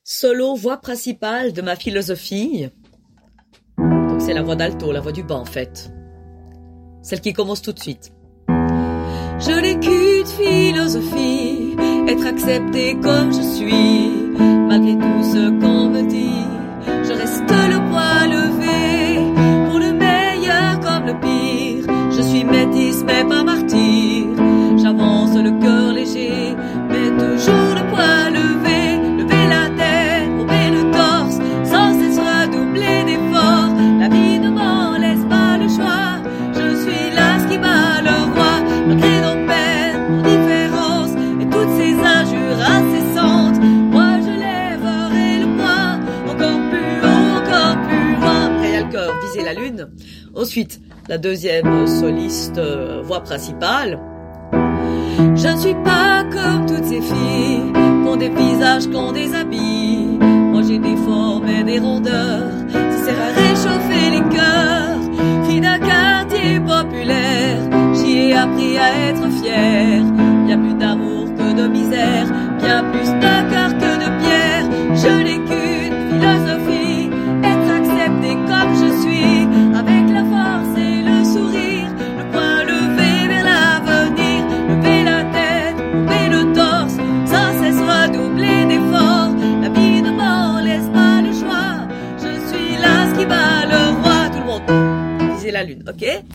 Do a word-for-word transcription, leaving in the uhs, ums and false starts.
Solo, voix principale de ma philosophie. Donc c'est la voix d'alto, la voix du bas en fait. Celle qui commence tout de suite. Je n'ai qu'une philosophie, être accepté comme je suis, malgré tout ce qu'on me dit. Je reste le poing levé, pour le meilleur comme le pire. Je suis métisse mais pas martyr, j'avance le cœur léger, mais toujours le poing levé. Lever la tête, bomber le torse, sans cesse redoubler d'efforts. La vie ne m'en laisse pas le choix, je suis là ce qui bat le roi. Malgré nos peines, nos différences et toutes ces injures incessantes, moi je lèverai le poing, encore plus haut, encore plus loin. Après il y a le cœur, viser la lune. Ensuite, la deuxième soliste, euh, voix principale. Je ne suis pas comme toutes ces filles, qui ont des visages, qui ont des habits. Moi j'ai des formes et des rondeurs, ça sert à réchauffer les cœurs. Fille d'un quartier populaire, j'y ai appris à être fière. Bien plus d'amour que de misère, bien plus de cœur que de pierre. Je n'ai qu'une philosophie, être accepté comme je suis, avec la force et le sourire, le poing levé vers l'avenir. Lever la tête, lever le torse, sans cesse redoubler d'efforts. La vie ne m'en laisse pas le choix, je suis là ce qui bat le roi. Tout le monde, visez la lune, ok?